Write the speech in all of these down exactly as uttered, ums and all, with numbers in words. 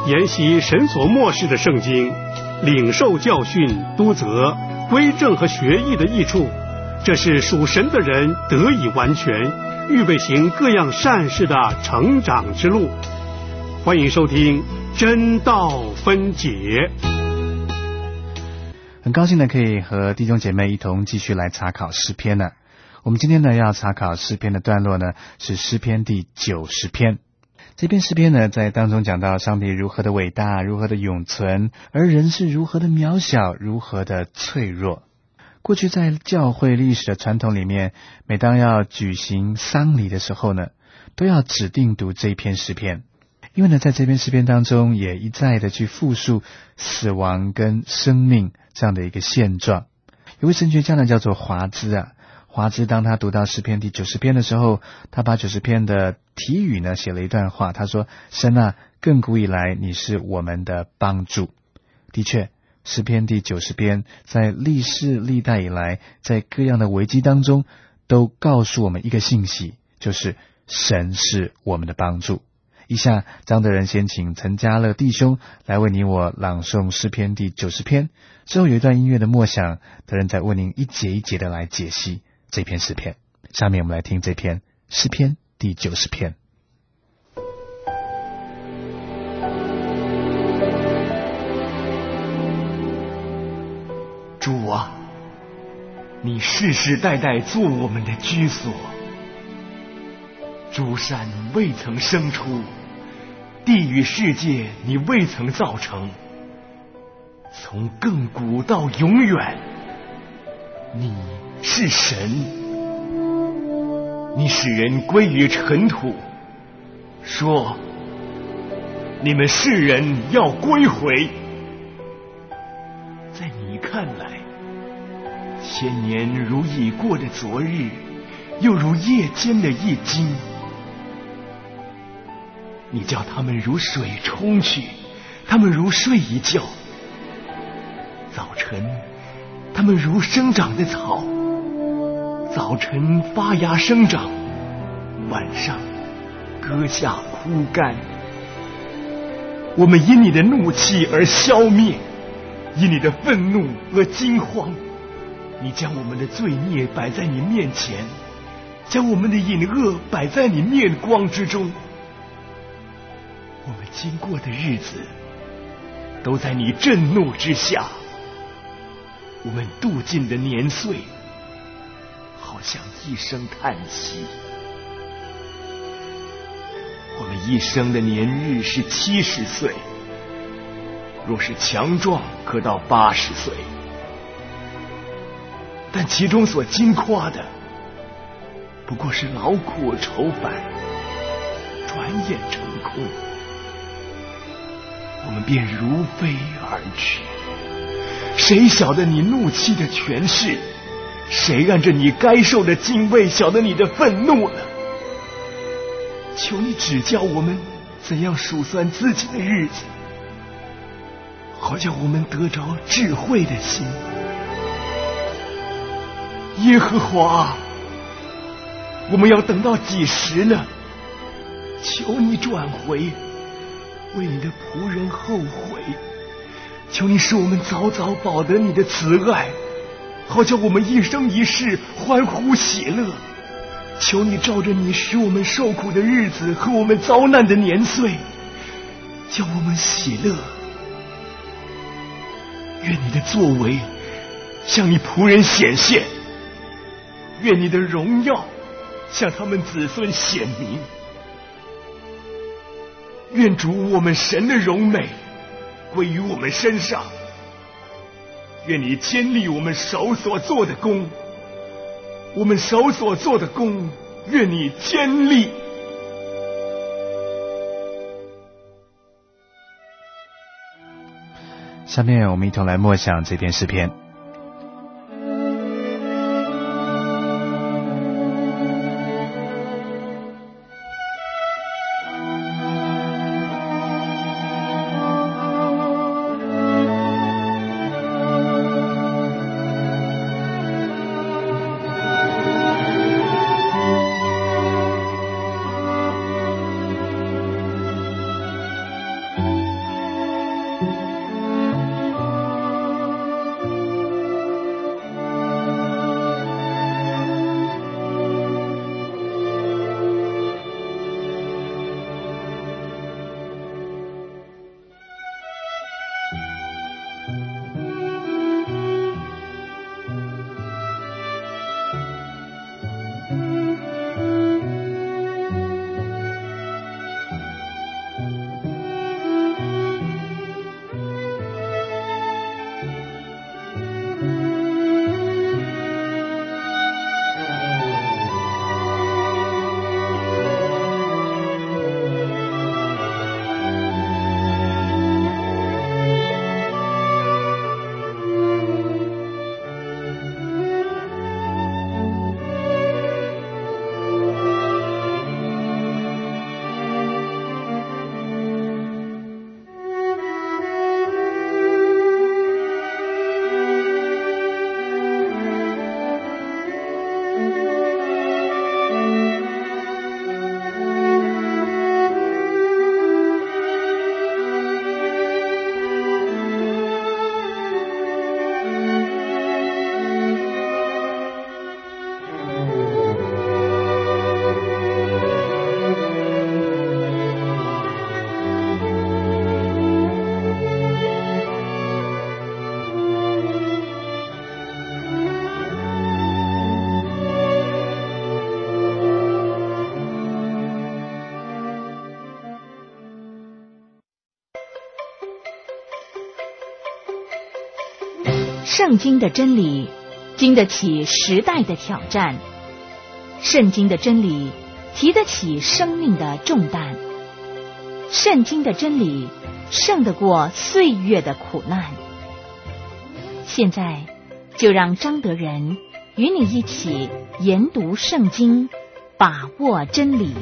研习神所默示的圣经，领受教训、督责、归正和学艺的益处，这是属神的人得以完全，预备行各样善事的成长之路。欢迎收听真道分解。 很高兴呢，可以和弟兄姐妹一同继续来查考诗篇呢。我们今天呢要查考诗篇的段落呢是诗篇第九十篇。这篇诗篇呢在当中讲到上帝如何的伟大，如何的永存，而人是如何的渺小，如何的脆弱。过去在教会历史的传统里面，每当要举行丧礼的时候呢，都要指定读这一篇诗篇。因为呢，在这篇诗篇当中也一再的去复述死亡跟生命这样的一个现状。有位神学家呢叫做华兹啊，华兹当他读到诗篇第九十篇的时候，他把九十篇的题语呢写了一段话，他说：神啊，亘古以来你是我们的帮助。的确，诗篇第九十篇在历世历代以来，在各样的危机当中都告诉我们一个信息，就是神是我们的帮助。以下张德仁先请陈家乐弟兄来为你我朗诵诗篇第九十篇，之后有一段音乐的默想，德仁再为您一节一节的来解析这篇诗篇。下面我们来听这篇诗篇第九十篇。 主啊，你世世代代做我们的居所，诸山未曾生出，地与世界你未曾造成，从亘古到永远，你是神。你使人归于尘土，说你们世人要归回。在你看来，千年如已过的昨日，又如夜间的一惊。你叫他们如水冲去，他们如睡一觉。早晨他们如生长的草，早晨发芽生长，晚上割下枯干。我们因你的怒气而消灭，因你的愤怒而惊慌。你将我们的罪孽摆在你面前，将我们的隐恶摆在你面光之中。我们经过的日子都在你震怒之下，我们度尽的年岁好像一声叹息。我们一生的年日是七十岁，若是强壮可到八十岁，但其中所经夸的不过是劳苦愁烦，转眼成空，我们便如飞而去。谁晓得你怒气的权势？谁按着你该受的敬畏晓得你的愤怒呢？求你指教我们怎样数算自己的日子，好叫我们得着智慧的心。耶和华，我们要等到几时呢？求你转回，为你的仆人后悔。求你使我们早早保得你的慈爱，好叫我们一生一世欢呼喜乐。求你照着你使我们受苦的日子和我们遭难的年岁，叫我们喜乐。愿你的作为向你仆人显现，愿你的荣耀向他们子孙显明。愿主我们神的荣美归于我们身上，愿你坚立我们手所做的工，我们手所做的工，愿你坚立。 下面我们一同来默想这篇诗篇。 圣经的真理经得起时代的挑战，圣经的真理提得起生命的重担，圣经的真理胜得过岁月的苦难。现在就让张德仁与你一起研读圣经，把握真理。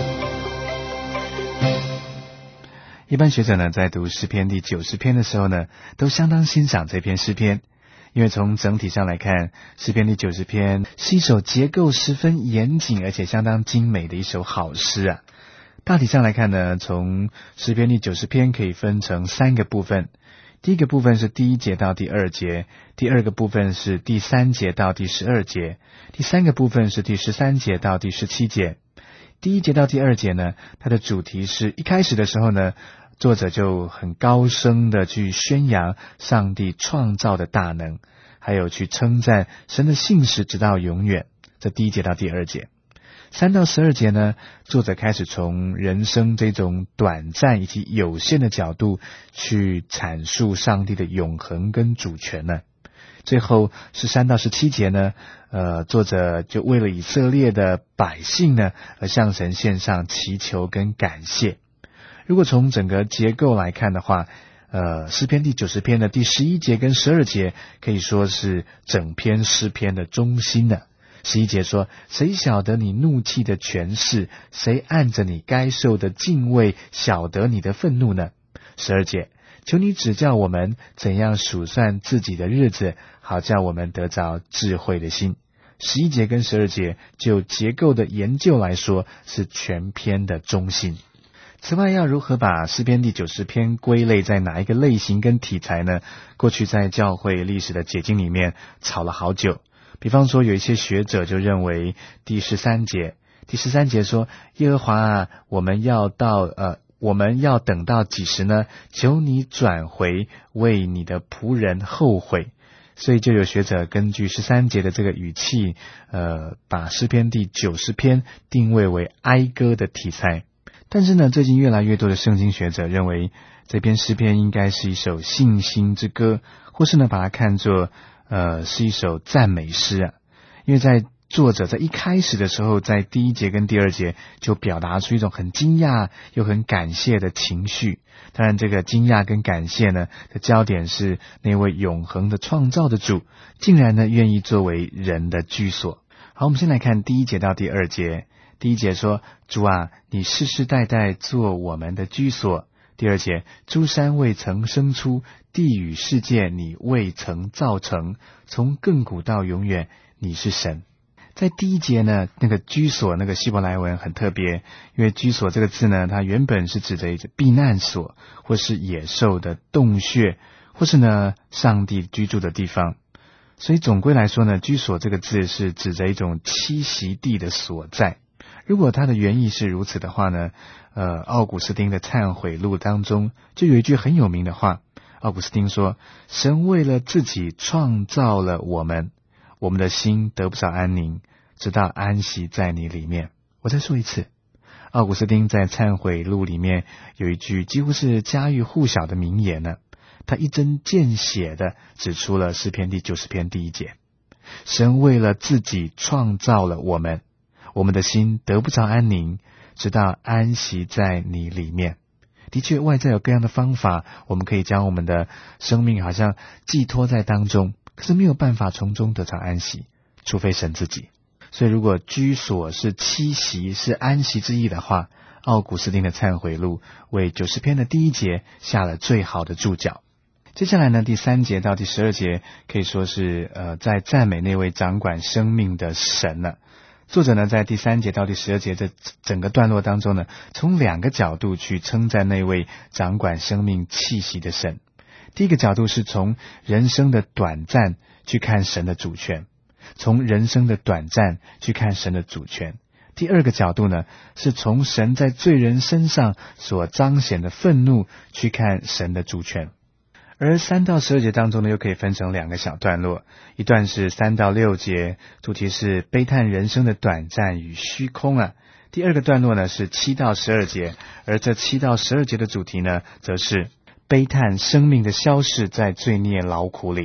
一般学者呢，在读诗篇第九十篇的时候呢，都相当欣赏这篇诗篇，因为从整体上来看，诗篇第九十篇是一首结构十分严谨而且相当精美的一首好诗啊。大体上来看呢，从诗篇第九十篇可以分成三个部分。第一个部分是第一节到第二节，第二个部分是第三节到第十二节，第三个部分是第十三节到第十七节。第一节到第二节呢，它的主题是一开始的时候呢，作者就很高声的去宣扬上帝创造的大能，还有去称赞神的信实直到永远。这第一节到第二节。三到十二节呢，作者开始从人生这种短暂以及有限的角度去阐述上帝的永恒跟主权呢。最后十三到十七节呢，呃，作者就为了以色列的百姓呢，而向神献上祈求跟感谢。如果从整个结构来看的话，呃，诗篇第九十篇的第十一节跟十二节可以说是整篇诗篇的中心呢。十一节说，谁晓得你怒气的权势？谁按着你该受的敬畏晓得你的愤怒呢？十二节，求你指教我们怎样数算自己的日子，好叫我们得着智慧的心。十一节跟十二节就结构的研究来说，是全篇的中心。此外，要如何把诗篇第九十篇归类在哪一个类型跟题材呢？过去在教会历史的解经里面吵了好久。比方说，有一些学者就认为第十三节，第十三节说，耶和华啊，我们要到呃，我们要等到几时呢？求你转回，为你的仆人后悔。所以就有学者根据十三节的这个语气，呃，把诗篇第九十篇定位为哀歌的题材。但是呢，最近越来越多的圣经学者认为，这篇诗篇应该是一首信心之歌，或是呢，把它看作呃，是一首赞美诗啊，因为在作者在一开始的时候，在第一节跟第二节就表达出一种很惊讶又很感谢的情绪。当然，这个惊讶跟感谢呢，的焦点是那位永恒的创造的主，竟然呢愿意作为人的居所。好，我们先来看第一节到第二节。第一节说，主啊，你世世代代做我们的居所。第二节，诸山未曾生出，地与世界你未曾造成，从亘古到永远，你是神。在第一节呢，那个居所那个希伯来文很特别，因为居所这个字呢，它原本是指着一个避难所，或是野兽的洞穴，或是呢上帝居住的地方。所以总归来说呢，居所这个字是指着一种栖息地的所在。如果它的原意是如此的话呢，呃，奥古斯丁的忏悔录当中就有一句很有名的话，奥古斯丁说，神为了自己创造了我们，我们的心得不着安宁，直到安息在你里面。我再说一次，奥古斯丁在忏悔录里面有一句几乎是家喻户晓的名言呢，他一针见血的指出了诗篇第九十篇第一节，神为了自己创造了我们，我们的心得不着安宁，直到安息在你里面。的确，外在有各样的方法，我们可以将我们的生命好像寄托在当中，可是没有办法从中得着安息，除非神自己。所以如果居所是栖息，是安息之意的话，奥古斯丁的忏悔录为九十篇的第一节下了最好的注脚。接下来呢，第三节到第十二节可以说是呃在赞美那位掌管生命的神了。作者呢，在第三节到第十二节这整个段落当中呢，从两个角度去称赞那位掌管生命气息的神。第一个角度是从人生的短暂去看神的主权，从人生的短暂去看神的主权。第二个角度呢，是从神在罪人身上所彰显的愤怒去看神的主权。而三到十二节当中呢，又可以分成两个小段落，一段是三到六节，主题是悲叹人生的短暂与虚空啊。第二个段落呢是七到十二节，而这七到十二节的主题呢，则是悲叹生命的消逝在罪孽劳苦里，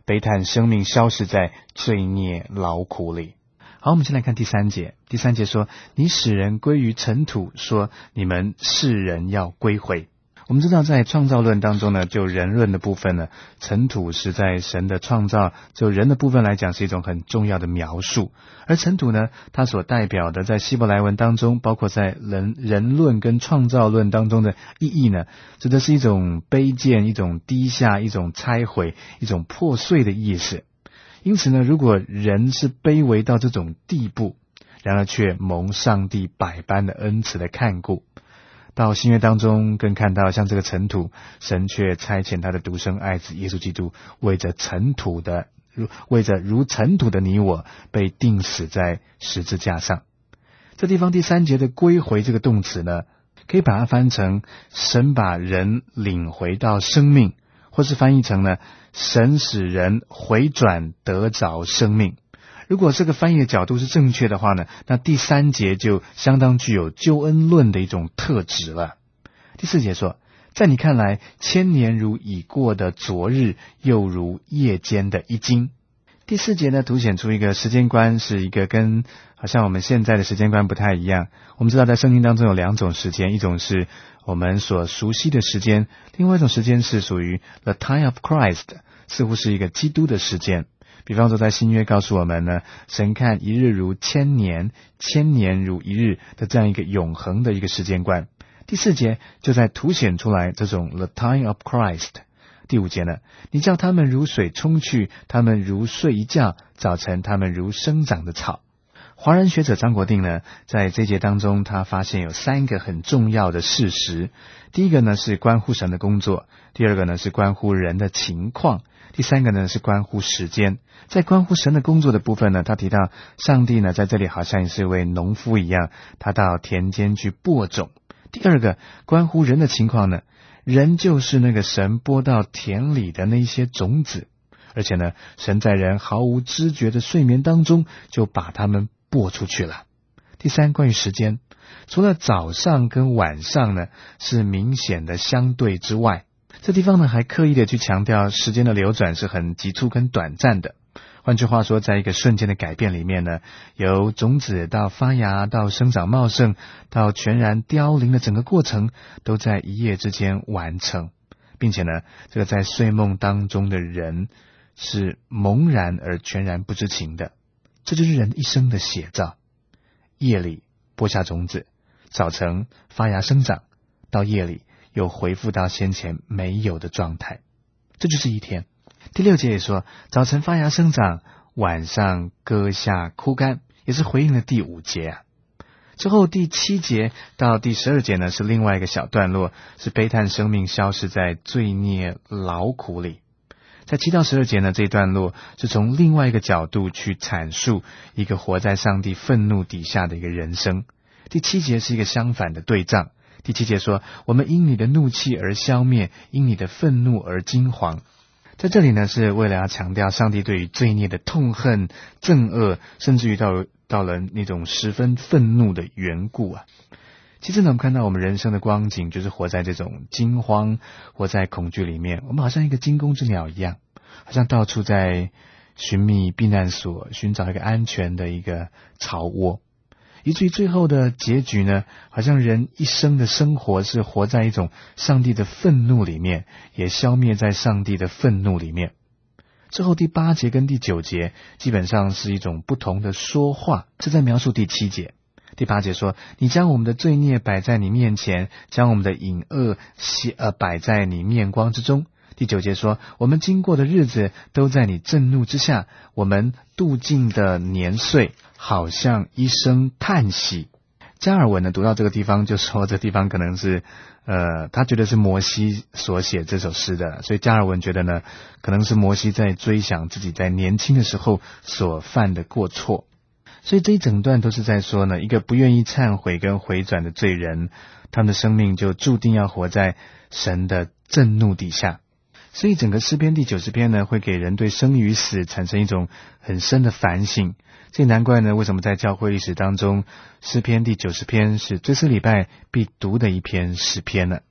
悲叹生命消逝在罪孽劳苦里。好，我们先来看第三节。第三节说，你使人归于尘土，说你们世人要归回。我们知道在创造论当中呢，就人论的部分呢，尘土是在神的创造就人的部分来讲是一种很重要的描述。而尘土呢，它所代表的在希伯来文当中，包括在人人论跟创造论当中的意义呢，指的是一种卑贱、一种低下、一种拆毁、一种破碎的意思。因此呢，如果人是卑微到这种地步，然而却蒙上帝百般的恩慈的看顾，到新约当中更看到像这个尘土，神却差遣他的独生爱子耶稣基督，为着尘土的为着如尘土的你我，被钉死在十字架上。这地方第三节的归回这个动词呢，可以把它翻成神把人领回到生命，或是翻译成呢，神使人回转得着生命。如果这个翻译的角度是正确的话呢，那第三节就相当具有救恩论的一种特质了。第四节说，在你看来，千年如已过的昨日，又如夜间的一经。第四节呢，凸显出一个时间观，是一个跟好像我们现在的时间观不太一样。我们知道在圣经当中有两种时间，一种是我们所熟悉的时间，另外一种时间是属于 the time of Christ， 似乎是一个基督的时间。比方说在新约告诉我们呢，神看一日如千年，千年如一日的这样一个永恒的一个时间观。第四节就在凸显出来这种 the time of Christ。 第五节呢，你叫他们如水冲去，他们如睡一觉，早晨他们如生长的草。华人学者张国定呢，在这节当中他发现有三个很重要的事实。第一个呢是关乎神的工作，第二个呢是关乎人的情况，第三个呢是关乎时间。在关乎神的工作的部分呢，他提到上帝呢在这里好像是一位农夫一样，他到田间去播种。第二个关乎人的情况呢，人就是那个神播到田里的那一些种子，而且呢神在人毫无知觉的睡眠当中就把他们播出去了。第三，关于时间，除了早上跟晚上呢是明显的相对之外，这地方呢还刻意的去强调时间的流转是很急促跟短暂的。换句话说，在一个瞬间的改变里面呢，由种子到发芽到生长茂盛到全然凋零的整个过程都在一夜之间完成，并且呢这个在睡梦当中的人是茫然而全然不知情的。这就是人一生的写照，夜里播下种子，早晨发芽生长，到夜里又恢复到先前没有的状态，这就是一天。第六节也说，早晨发芽生长，晚上割下枯干，也是回应了第五节啊。之后第七节到第十二节呢，是另外一个小段落，是悲叹生命消失在罪孽劳苦里。在七到十二节呢，这一段落是从另外一个角度去阐述一个活在上帝愤怒底下的一个人生。第七节是一个相反的对仗。第七节说，我们因你的怒气而消灭，因你的愤怒而惊惶。在这里呢，是为了要强调上帝对于罪孽的痛恨、憎恶，甚至于到到了那种十分愤怒的缘故啊。其实呢，我们看到我们人生的光景，就是活在这种惊慌、活在恐惧里面。我们好像一个惊弓之鸟一样，好像到处在寻觅避难所，寻找一个安全的一个巢窝。以至于最后的结局呢，好像人一生的生活是活在一种上帝的愤怒里面，也消灭在上帝的愤怒里面。之后第八节跟第九节基本上是一种不同的说话，这在描述第七节。第八节说，你将我们的罪孽摆在你面前，将我们的隐恶呃摆在你面光之中。第九节说，我们经过的日子都在你震怒之下，我们度尽的年岁好像一声叹息。加尔文呢读到这个地方就说，这地方可能是呃，他觉得是摩西所写这首诗的，所以加尔文觉得呢，可能是摩西在追想自己在年轻的时候所犯的过错。所以这一整段都是在说呢，一个不愿意忏悔跟回转的罪人，他们的生命就注定要活在神的震怒底下。所以整个诗篇第九十篇呢，会给人对生与死产生一种很深的反省。这难怪呢，为什么在教会历史当中，诗篇第九十篇是追思礼拜必读的一篇诗篇呢？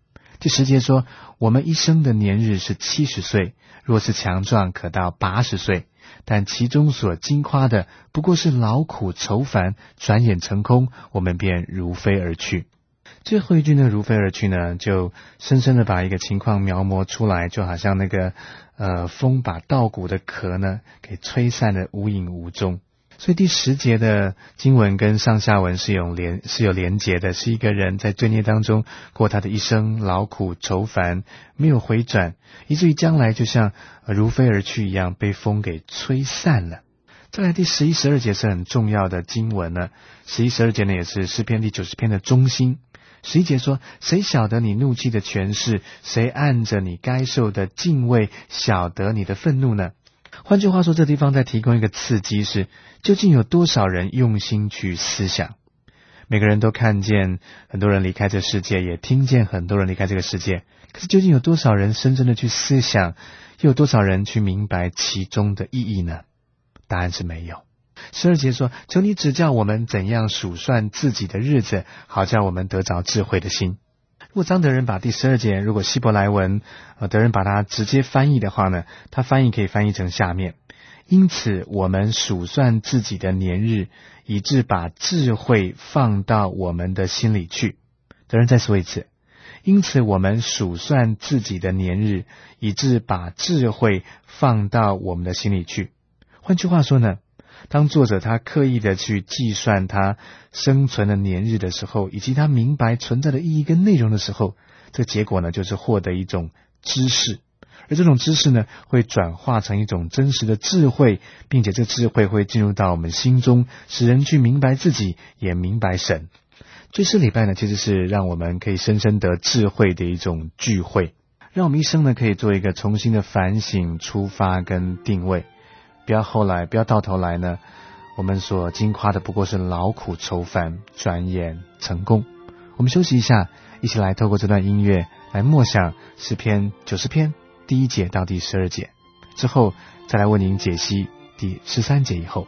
第十节说，我们一生的年日是七十岁，若是强壮可到八十岁，但其中所经夸的不过是劳苦愁烦，转眼成空，我们便如飞而去。最后一句呢，如飞而去呢，就深深的把一个情况描摹出来，就好像那个呃风把稻谷的壳呢给吹散的无影无踪。所以第十节的经文跟上下文是有连是有连结的，是一个人在罪孽当中过他的一生，劳苦愁烦，没有回转，以至于将来就像、呃、如飞而去一样，被风给吹散了。再来第十一、十二节是很重要的经文呢，十一、十二节呢也是诗篇第九十篇的中心。十一节说，谁晓得你怒气的权势？谁按着你该受的敬畏晓得你的愤怒呢？换句话说，这地方在提供一个刺激，是究竟有多少人用心去思想。每个人都看见很多人离开这世界，也听见很多人离开这个世界，可是究竟有多少人深深的去思想，又有多少人去明白其中的意义呢？答案是没有。十二节说，求你指教我们怎样数算自己的日子，好叫我们得着智慧的心。如果张德仁把第十二节，如果希伯来文呃，德仁把它直接翻译的话呢，他翻译可以翻译成下面，因此我们数算自己的年日，以致把智慧放到我们的心里去。德仁再说一次，因此我们数算自己的年日，以致把智慧放到我们的心里去。换句话说呢，当作者他刻意的去计算他生存的年日的时候，以及他明白存在的意义跟内容的时候，这个结果呢，就是获得一种知识，而这种知识呢，会转化成一种真实的智慧，并且这智慧会进入到我们心中，使人去明白自己，也明白神。追思礼拜呢，其实是让我们可以深深得智慧的一种聚会，让我们一生呢可以做一个重新的反省、出发跟定位。不要后来，不要到头来呢，我们所经夸的不过是劳苦愁烦，转眼成功。我们休息一下，一起来透过这段音乐来默想诗篇九十篇第一节到第十二节，之后再来为您解析第十三节以后。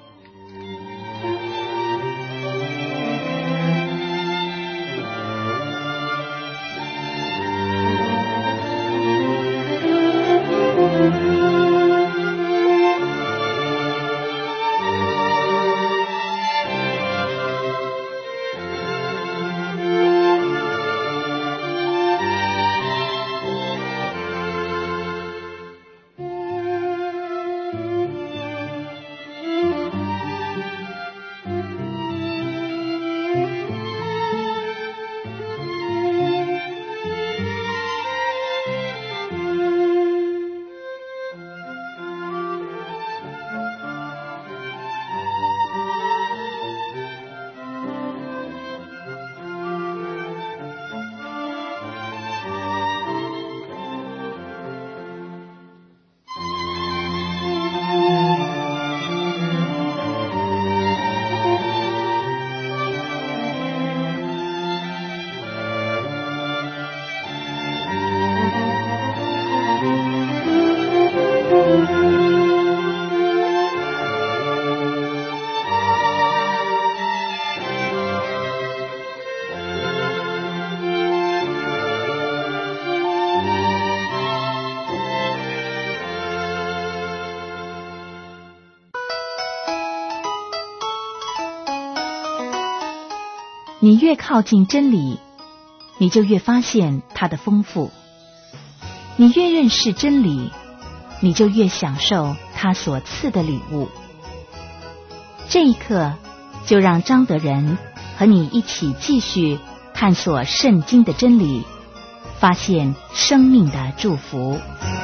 你越靠近真理，你就越发现它的丰富；你越认识真理，你就越享受它所赐的礼物。这一刻，就让张德仁和你一起继续探索圣经的真理，发现生命的祝福。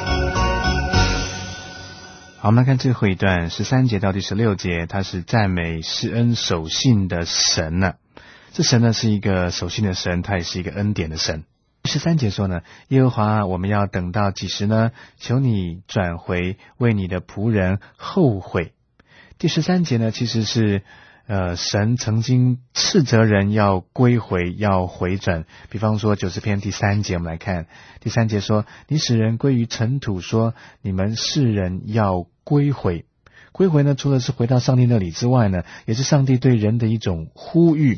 好，我们来看最后一段十三节到第十六节，它是赞美施恩守信的神呢、啊。这神呢是一个守信的神，他也是一个恩典的神。十三节说呢，耶和华，我们要等到几时呢？求你转回，为你的仆人后悔。第十三节呢，其实是呃神曾经斥责人要归回，要回转。比方说九十篇第三节，我们来看第三节说，你使人归于尘土，说你们世人要归回。归回呢，除了是回到上帝那里之外呢，也是上帝对人的一种呼吁。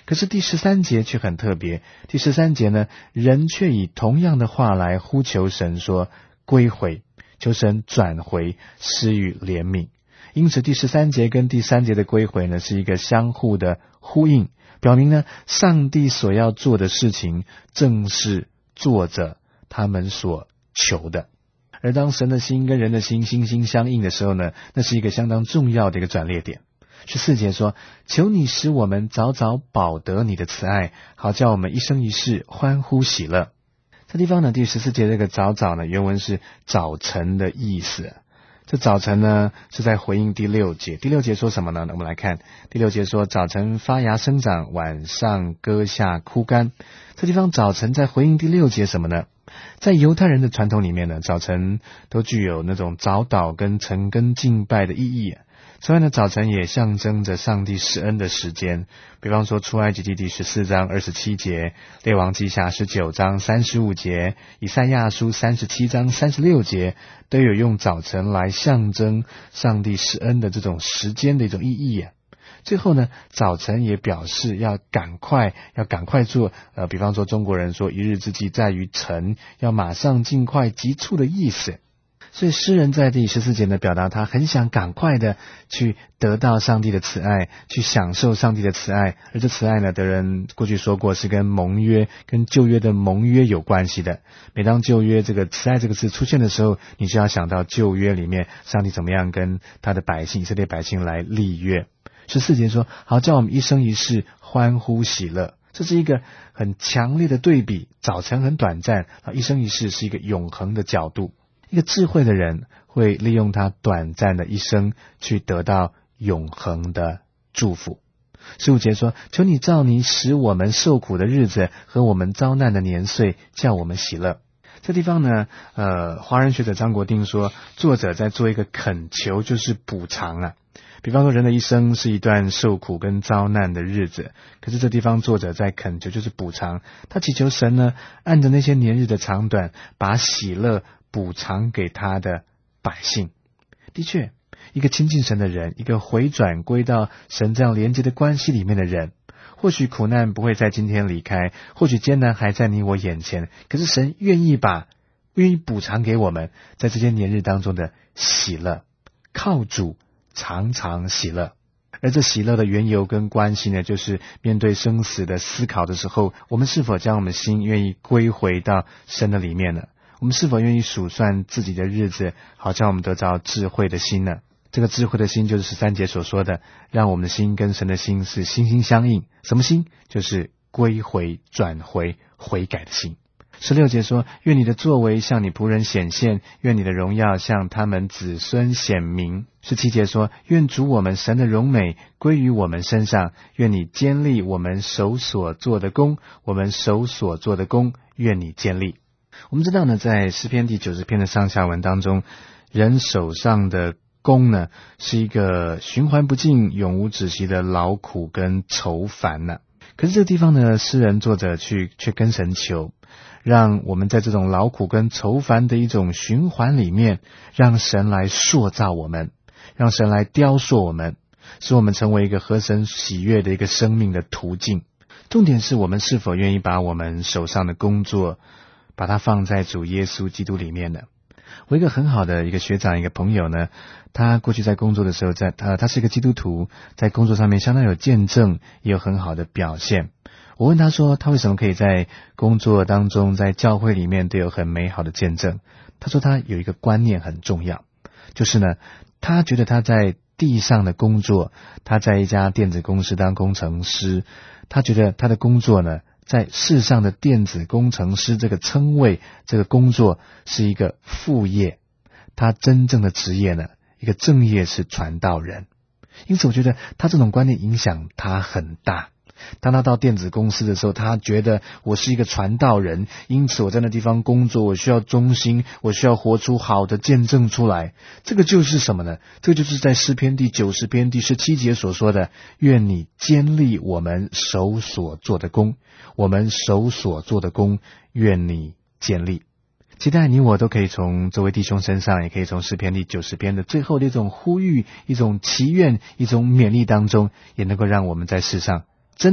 可是第十三节却很特别，第十三节呢，人却以同样的话来呼求神说归回，求神转回，施予怜悯。因此第十三节跟第三节的归回呢，是一个相互的呼应，表明呢，上帝所要做的事情正是做着他们所求的。而当神的心跟人的心心心相印的时候呢，那是一个相当重要的一个转捩点。十四节说，求你使我们早早饱得你的慈爱，好叫我们一生一世欢呼喜乐。这地方呢，第十四节这个早早呢，原文是早晨的意思。这早晨呢，是在回应第六节。第六节说什么呢？我们来看第六节说，早晨发芽生长，晚上割下枯干。这地方早晨在回应第六节什么呢？在犹太人的传统里面呢，早晨都具有那种早祷跟晨更敬拜的意义。此外呢，早晨也象征着上帝施恩的时间，比方说出埃及记第十四章二十七节，列王记下十九章三十五节，以赛亚书三十七章三十六节，都有用早晨来象征上帝施恩的这种时间的一种意义啊。最后呢，早晨也表示要赶快要赶快做，呃，比方说中国人说一日之计在于晨，要马上尽快急促的意思。所以诗人在第十四节呢，表达他很想赶快的去得到上帝的慈爱，去享受上帝的慈爱。而这慈爱呢，德人过去说过是跟盟约跟旧约的盟约有关系的。每当旧约这个慈爱这个词出现的时候，你就要想到旧约里面上帝怎么样跟他的百姓以色列百姓来立约。十四节说，好叫我们一生一世欢呼喜乐。这是一个很强烈的对比，早晨很短暂，一生一世是一个永恒的角度。一个智慧的人会利用他短暂的一生去得到永恒的祝福。十五节说，求你照你使我们受苦的日子和我们遭难的年岁，叫我们喜乐。这地方呢，呃，华人学者张国定说，作者在做一个恳求，就是补偿啊。比方说人的一生是一段受苦跟遭难的日子，可是这地方作者在恳求，就是补偿。他祈求神呢，按着那些年日的长短，把喜乐补偿给他的百姓。的确，一个亲近神的人，一个回转归到神这样连接的关系里面的人，或许苦难不会在今天离开，或许艰难还在你我眼前，可是神愿意把愿意补偿给我们在这些年日当中的喜乐，靠主常常喜乐。而这喜乐的缘由跟关系呢，就是面对生死的思考的时候，我们是否将我们心愿意归回到神的里面呢？我们是否愿意数算自己的日子，好叫我们得着智慧的心呢？这个智慧的心就是十三节所说的，让我们的心跟神的心是心心相印。什么心？就是归回、转回、悔改的心。十六节说，愿你的作为向你仆人显现，愿你的荣耀向他们子孙显明。十七节说，愿主我们神的荣美归于我们身上，愿你坚立我们手所做的工，我们手所做的工，愿你坚立。我们知道呢，在诗篇第九十篇的上下文当中，人手上的工呢，是一个循环不尽、永无止息的劳苦跟愁烦呢、啊。可是这个地方呢，诗人作者去却跟神求，让我们在这种劳苦跟愁烦的一种循环里面，让神来塑造我们，让神来雕塑我们，使我们成为一个合神喜悦的一个生命的途径。重点是我们是否愿意把我们手上的工作把它放在主耶稣基督里面呢？我一个很好的一个学长，一个朋友呢，他过去在工作的时候，在他他是一个基督徒，在工作上面相当有见证，也有很好的表现。我问他说，他为什么可以在工作当中，在教会里面都有很美好的见证？他说他有一个观念很重要，就是呢，他觉得他在地上的工作，他在一家电子公司当工程师，他觉得他的工作呢，在世上的电子工程师这个称谓，这个工作是一个副业，他真正的职业呢，一个正业是传道人。因此我觉得他这种观念影响他很大。当他到电子公司的时候，他觉得我是一个传道人，因此我在那地方工作，我需要忠心，我需要活出好的见证出来。这个就是什么呢？这个就是在诗篇第九十篇第十七节所说的，愿你坚立我们手所做的工，我们手所做的工，愿你坚立。期待你我都可以从这位弟兄身上，也可以从诗篇第九十篇的最后的一种呼吁，一种祈愿，一种勉励当中，也能够让我们在世上真的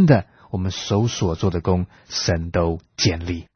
我们手所做的工，神都建立。